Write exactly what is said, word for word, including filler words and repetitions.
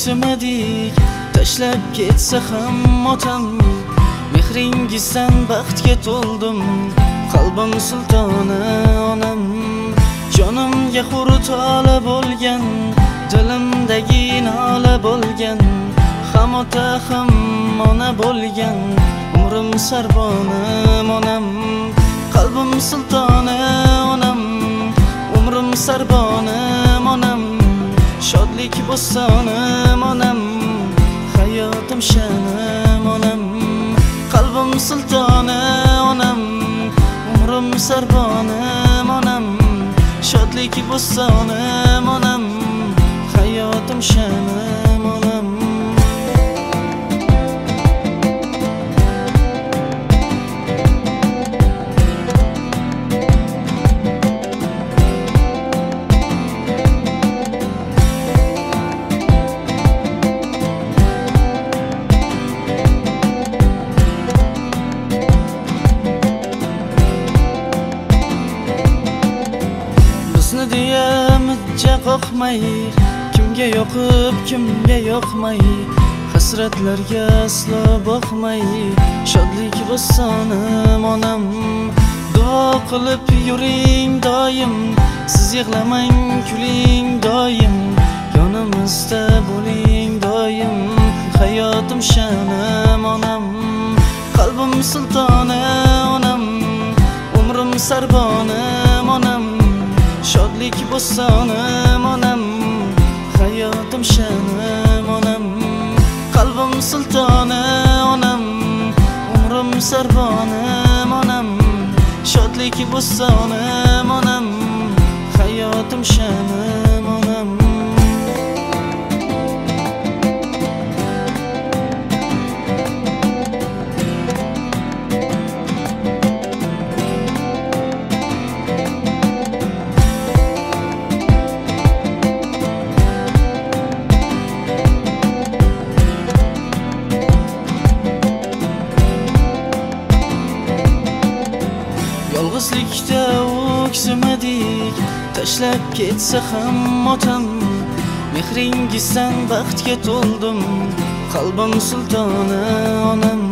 o'ksimadik, tashlab ketsa ham otam. Mehringizdan baxtga to'ldim, qalbim sultoni onam. Jonimga hurtola bo'lgan, dilimdagi nola bo'lgan, ham ota ham ona bo'lgan, umrim sarbonim onam. Qalbim sultoni onam, umrim sarbonim onam. Shodlik bo'stonim onam, hayotim shanim onam. Qalbim sultoni onam, umrim sarbonim onam. Shodlik bo'stonim onam, hayotim shanim onam. Bizni deya mijja qoqmay, kimga yoqib kimga yoqmay, hasratlarga aslo boqmay, shodlik bo'stonim onam. Duo qilib yuring doim, siz yig'lamang kuling doim, yonimizda bo'ling doim, hayotim shanim onam. Qalbim sultoni onam, umrim sarbonim onam. Shodlik bo'stonim onam, hayotim shanim onam. Qalbim sultoni onam, umrim sarbonim onam. Shodlik bo'stonim onam, hayotim shanim onam. Yolg'izlikda o'ksimadik, tashlab ketsa ham otam. Mehringizdan baxtga to'ldim, qalbim sultoni onam.